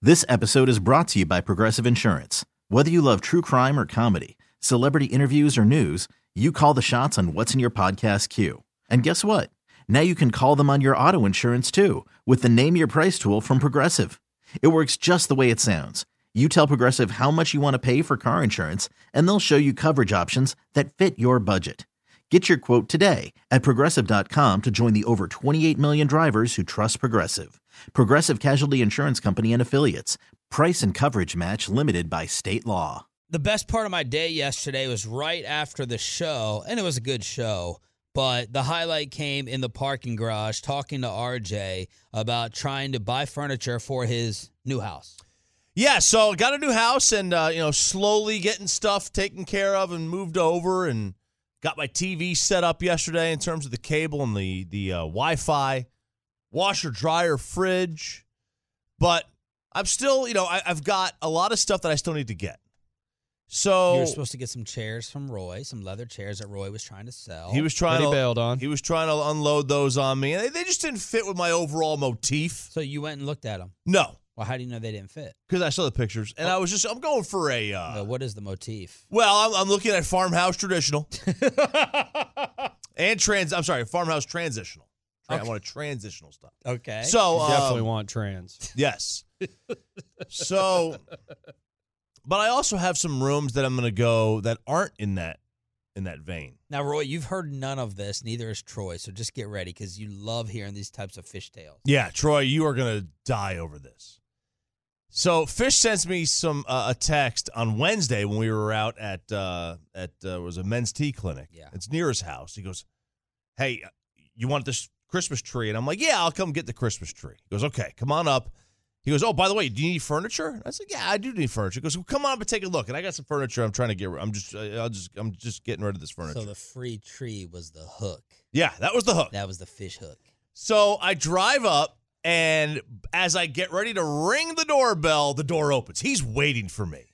This episode is brought to you by Progressive Insurance. Whether you love true crime or comedy, celebrity interviews or news, you call the shots on what's in your podcast queue. And guess what? Now you can call them on your auto insurance too with the Name Your Price tool from Progressive. It works just the way it sounds. You tell Progressive how much you want to pay for car insurance, and they'll show you coverage options that fit your budget. Get your quote today at Progressive.com to join the over 28 million drivers who trust Progressive. Progressive Casualty Insurance Company and Affiliates. Price and coverage match limited by state law. The best part of my day yesterday was right after the show, and it was a good show, but the highlight came in the parking garage talking to RJ about trying to buy furniture for his new house. Yeah, so got a new house and, slowly getting stuff taken care of and moved over and got my TV set up yesterday in terms of the cable and the Wi-Fi, washer, dryer, fridge. But I'm still, I've got a lot of stuff that I still need to get. So you were supposed to get some chairs from Roy, some leather chairs that Roy was trying to sell. He was trying to bailed on. He was trying to unload those on me, and they just didn't fit with my overall motif. So you went and looked at them? No. Well, how do you know they didn't fit? Because I saw the pictures, and I'm going for a... what is the motif? Well, I'm looking at farmhouse traditional. And farmhouse transitional. Okay. I want a transitional stuff. Okay. So You definitely want trans. Yes. So, but I also have some rooms that I'm going to go that aren't in that vein. Now, Roy, you've heard none of this. Neither has Troy. So just get ready because you love hearing these types of fish tales. Yeah, Troy, you are going to die over this. So Fish sends me a text on Wednesday when we were out at was a men's tea clinic. Yeah. It's near his house. He goes, "Hey, you want this Christmas tree?" And I'm like, "Yeah, I'll come get the Christmas tree." He goes, "Okay, come on up." He goes, "Oh, by the way, do you need furniture?" I said, "Yeah, I do need furniture." He goes, "Well, come on up and take a look." And I got some furniture I'm trying to get rid of. I'm just getting rid of this furniture. So the free tree was the hook. Yeah, that was the hook. That was the fish hook. So I drive up, and as I get ready to ring the doorbell, the door opens. He's waiting for me.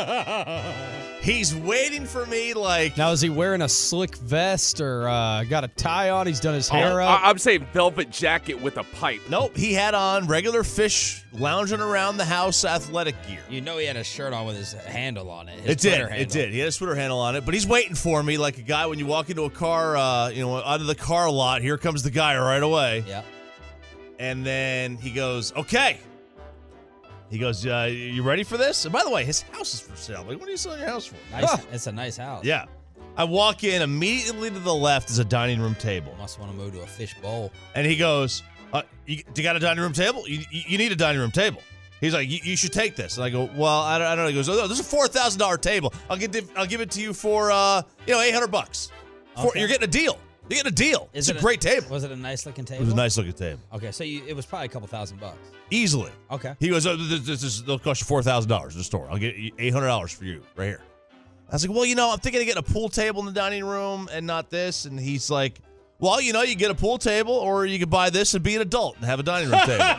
He's waiting for me like... Now, is he wearing a slick vest or got a tie on? He's done his hair up? I'm saying velvet jacket with a pipe. Nope, he had on regular Fish lounging around the house athletic gear. You know he had a shirt on with his handle on it. It did. He had a Twitter handle on it, but he's waiting for me like a guy when you walk into a car, out of the car lot. Here comes the guy right away. Yeah. And then he goes, "Okay." He goes, "You ready for this?" And by the way, his house is for sale. Like, what are you selling your house for? Nice. It's a nice house. Yeah. I walk in, immediately to the left is a dining room table. Must want to move to a fish bowl. And he goes, you got a dining room table? You need a dining room table. He's like, you should take this. And I go, well, I don't know. He goes, oh, this is a $4,000 table. I'll give it to you for, $800. Okay. You're getting a deal. You're getting a deal. It's a great table. Was it a nice looking table? It was a nice looking table. Okay, so it was probably a couple $1,000. Easily. Okay. He goes, they'll cost you $4,000 in the store. I'll get you $800 for you right here. I was like, well, I'm thinking of getting a pool table in the dining room and not this. And he's like, well, you get a pool table or you could buy this and be an adult and have a dining room table.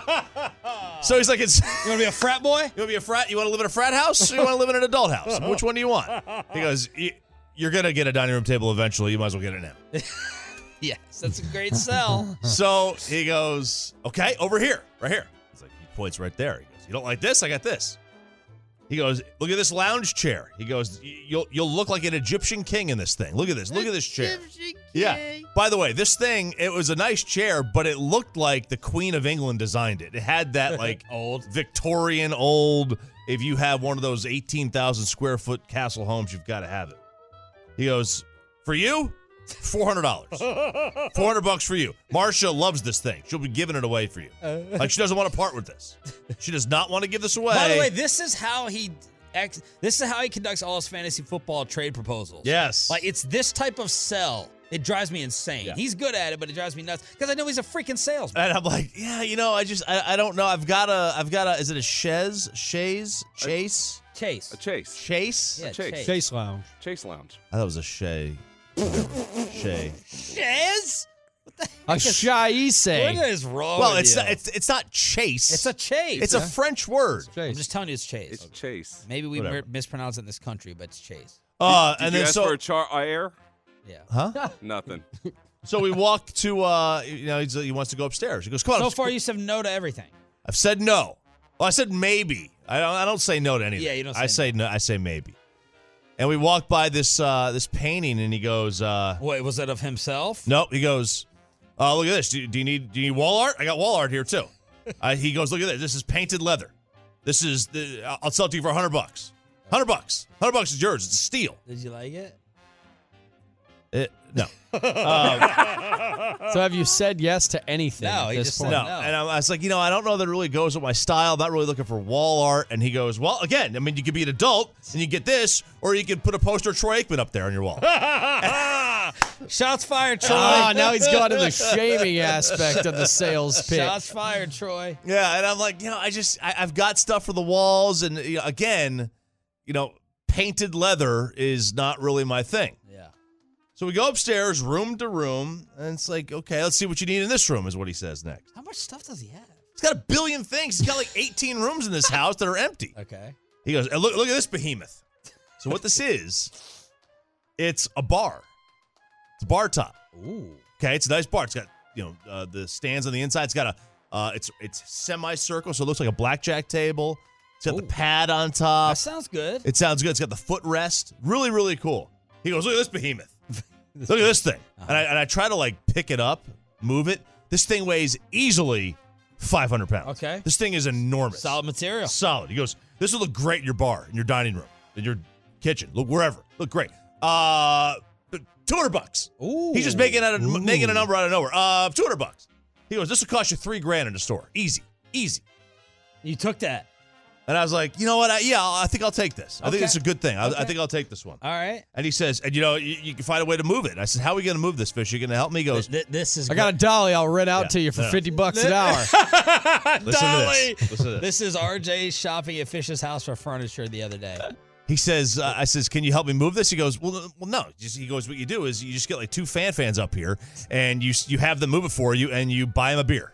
So he's like, you want to be a frat boy? You want to be a frat? You want to live in a frat house or you want to live in an adult house? Which one do you want? He goes, you're going to get a dining room table eventually. You might as well get it now. Yes, that's a great sell. So he goes, okay, over here, right here. He's like, he points right there. He goes, you don't like this? I got this. He goes, look at this lounge chair. He goes, you'll look like an Egyptian king in this thing. Look at this. Look at this chair. Egyptian Yeah. king. By the way, this thing, it was a nice chair, but it looked like the Queen of England designed it. It had that like old Victorian old, if you have one of those 18,000 square foot castle homes, you've got to have it. He goes, for you? $400. $400 for you. Marcia loves this thing. She'll be giving it away for you. Like she doesn't want to part with this. She does not want to give this away. By the way, this is how he conducts all his fantasy football trade proposals. Yes. Like it's this type of sell. It drives me insane. Yeah. He's good at it, but it drives me nuts because I know he's a freaking salesman. And I'm like, yeah, I don't know. I've got a. Is it a Chase? Chase. A chase. Chase? Yeah, Chase. Chase Lounge. Chase Lounge. I thought it was a Shay. Shay. Chase? A chaise. What is wrong Well, with it's you? not. It's not Chase. It's a chase. It's a French word. I'm Chase. just telling you it's Chase. It's Chase. Maybe we Whatever. mispronounce it in this country, but it's Chase. Did And you then ask so for a char air? Yeah. huh? Nothing. So we walk to he wants to go upstairs. He goes, come on. So far, you said no to everything. I've said no. Well, I said maybe. I don't say no to anything. Yeah, you don't say I say no. I say maybe. And we walked by this painting, and he goes, Wait, was that of himself? Nope. He goes, look at this. Do you need wall art? I got wall art here too. He goes, look at this. This is painted leather. This is I'll sell it to you for $100. $100. $100 is yours. It's a steal. Did you like it? No. So have you said yes to anything No, at he this just point? said No. And I was like, I don't know that it really goes with my style. I'm not really looking for wall art. And he goes, well, again, I mean, you could be an adult and you get this, or you could put a poster of Troy Aikman up there on your wall. Shots fired, Troy. Now he's gone to the shaming aspect of the sales pitch. Shots fired, Troy. Yeah, and I'm like, I've got stuff for the walls, and again, painted leather is not really my thing. Yeah. So we go upstairs, room to room, and it's like, okay, let's see what you need in this room, is what he says next. How much stuff does he have? He's got a billion things. He's got like 18 rooms in this house that are empty. Okay. He goes, and look at this behemoth. So what this is, it's a bar. It's a bar top. Ooh. Okay, it's a nice bar. It's got the stands on the inside. It's got it's semicircle, so it looks like a blackjack table. It's got the pad on top. That sounds good. It sounds good. It's got the footrest. Really, really cool. He goes, look at this behemoth. Look at this thing. And I try to like pick it up, move it. This thing weighs easily 500 pounds. Okay. This thing is enormous. Solid material. Solid. He goes, this will look great in your bar, in your dining room, in your kitchen. Look wherever. Look great. $200. Ooh. He's just making a number out of nowhere. $200. He goes, this will cost you $3,000 in the store. Easy. You took that. And I was like, you know what? I think I'll take this. I think it's a good thing. I think I'll take this one. All right. And he says, and you can find a way to move it. And I said, how are we going to move this, Fish? You going to help me? He goes, This is. I got a dolly I'll rent out to you for $50 an hour. Listen to this. This is RJ shopping at Fish's house for furniture the other day. He says, I says, can you help me move this? He goes, well, no. He goes, what you do is you just get like two fans up here, and you have them move it for you, and you buy them a beer.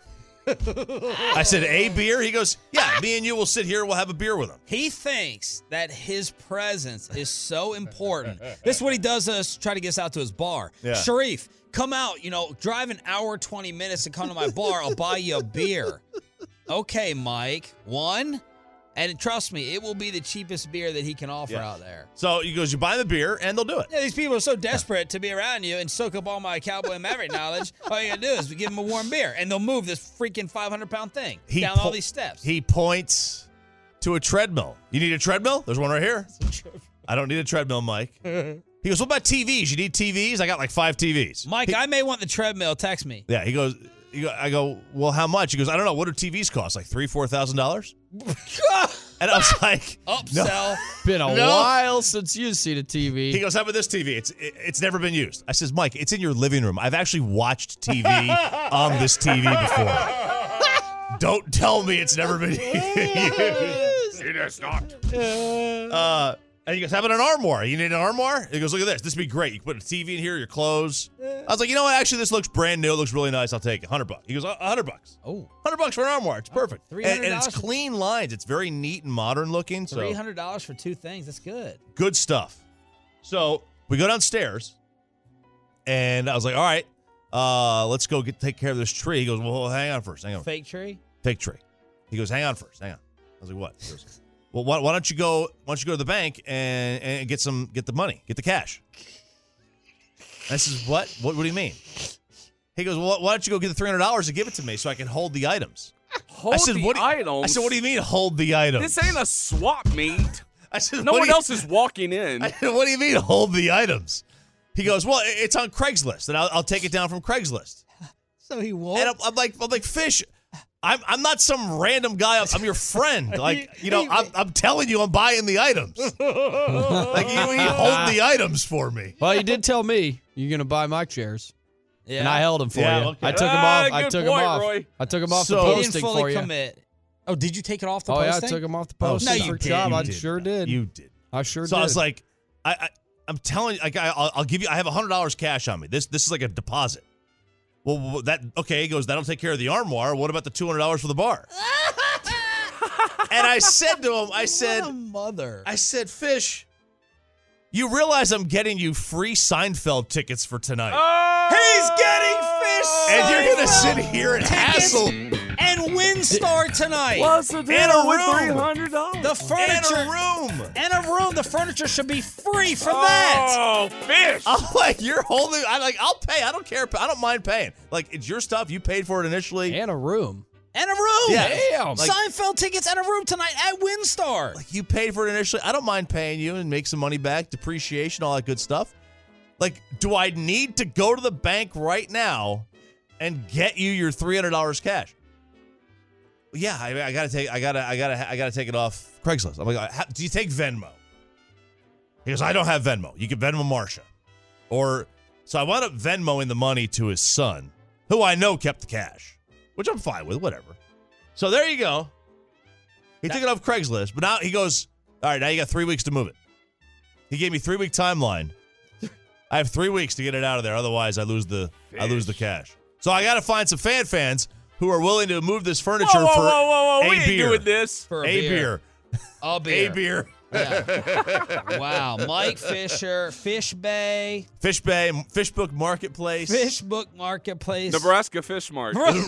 I said, a beer? He goes, yeah, me and you will sit here, we'll have a beer with him. He thinks that his presence is so important. This is what he does to try to get us out to his bar. Yeah. Sharif, come out, drive an hour, 20 minutes to come to my bar. I'll buy you a beer. Okay, Mike. One. And trust me, it will be the cheapest beer that he can offer out there. So he goes, you buy the beer, and they'll do it. Yeah, these people are so desperate to be around you and soak up all my Cowboy and Maverick knowledge. All you got to do is give them a warm beer, and they'll move this freaking 500-pound thing down all these steps. He points to a treadmill. You need a treadmill? There's one right here. I don't need a treadmill, Mike. He goes, what about TVs? You need TVs? I got like 5 TVs. Mike, I may want the treadmill. Text me. Yeah, he goes, I go, well, how much? He goes, I don't know. What do TVs cost? Like $3,000-$4,000? And I was like, upsell. No. Been a while since you've seen a TV. He goes, how about this TV? It's never been used. I says, Mike, it's in your living room. I've actually watched TV on this TV before. Don't tell me it's never been used. It is not. And he goes, how about an armoire? You need an armoire? He goes, look at this. This would be great. You can put a TV in here, your clothes. I was like, you know what? Actually, this looks brand new. It looks really nice. I'll take it. $100. He goes, $100. Oh. $100 for an armoire. It's perfect. $300 And it's clean lines. It's very neat and modern looking. So $300 for 2 things. That's good. good stuff. So we go downstairs, and I was like, all right, let's go take care of this tree. He goes, well, hang on first. Hang on. Fake tree? Fake tree. He goes, hang on first. Hang on. I was like, what? He goes, well, why don't you go to the bank and get the money, get the cash? I says, what? What do you mean? He goes, well, why don't you go get the $300 and give it to me so I can hold the items? Hold the items? I said, what do you mean hold the items? This ain't a swap meet. I said, no one else is walking in. I said, what do you mean hold the items? He goes, well, it's on Craigslist, and I'll take it down from Craigslist. So he won't. And I'm like, Fish, I'm not some random guy. I'm your friend. Like, I'm telling you, I'm buying the items. Like, you hold the items for me. Well, you did tell me you're going to buy my chairs. Yeah. And I held them for you. Okay. I took them off. I good took point, them off. Roy. I took them off So- the He didn't posting fully for you. commit. Oh, did you take it off the Oh, yeah, I posting? took them off the posting. No, you for a did. job. You I did. sure did. You did. I sure did. So I was like, I'm telling you, like, I'll give you. I have $100 cash on me. This is like a deposit. Well, okay. He goes, that'll take care of the armoire. What about the $200 for the bar? And I said to him, I said, Fish, you realize I'm getting you free Seinfeld tickets for tonight. Oh! He's getting Fish And you're going to Seinfeld sit here and hassle. and win WinStar tonight. What's the deal And a with room. $300? The furniture. And a room. And a room. The furniture should be free for that. Oh, fish. I'm like, you're holding. I'll pay. I don't care. I don't mind paying. Like, it's your stuff. You paid for it initially. And a room. And a room. Yeah. Damn. Like- Seinfeld tickets and a room tonight at WinStar. Like, you paid for it initially. I don't mind paying you and make some money back, depreciation, all that good stuff. Like, do I need to go to the bank right now and get you your $300 cash? Yeah, I gotta take it off Craigslist. I'm like, do you take Venmo? He goes, I don't have Venmo. You can Venmo Marsha. So I wound up Venmoing the money to his son, who I know kept the cash, which I'm fine with, whatever. So there you go. He took it off Craigslist, but now he goes, all right, now you got 3 weeks to move it. He gave me 3-week timeline. I have 3 weeks to get it out of there. Otherwise, I lose the cash. So I got to find some fans who are willing to move this furniture for Whoa. a We ain't beer. doing this. For A beer. A beer. A beer. Yeah. Wow. Mike Fisher, Fish Bay, Fishbook Marketplace. Fishbook Marketplace. Nebraska Fish Mart. Rooms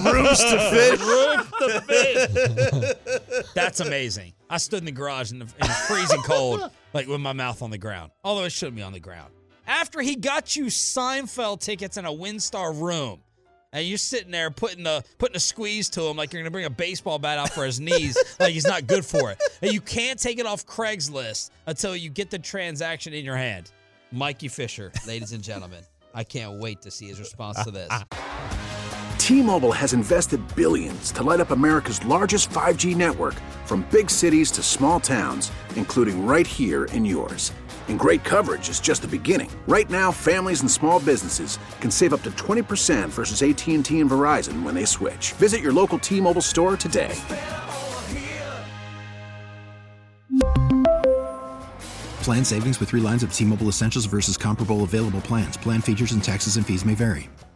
to fish. That's amazing. I stood in the garage in the freezing cold, like with my mouth on the ground. Although it shouldn't be on the ground. After he got you Seinfeld tickets in a WinStar room, and you're sitting there putting a squeeze to him like you're going to bring a baseball bat out for his knees, like he's not good for it. And you can't take it off Craigslist until you get the transaction in your hand. Mikey Fisher, ladies and gentlemen. I can't wait to see his response to this. T-Mobile has invested billions to light up America's largest 5G network, from big cities to small towns, including right here in yours. And great coverage is just the beginning. Right now, families and small businesses can save up to 20% versus AT&T and Verizon when they switch. Visit your local T-Mobile store today. Plan savings with 3 lines of T-Mobile Essentials versus comparable available plans. Plan features and taxes and fees may vary.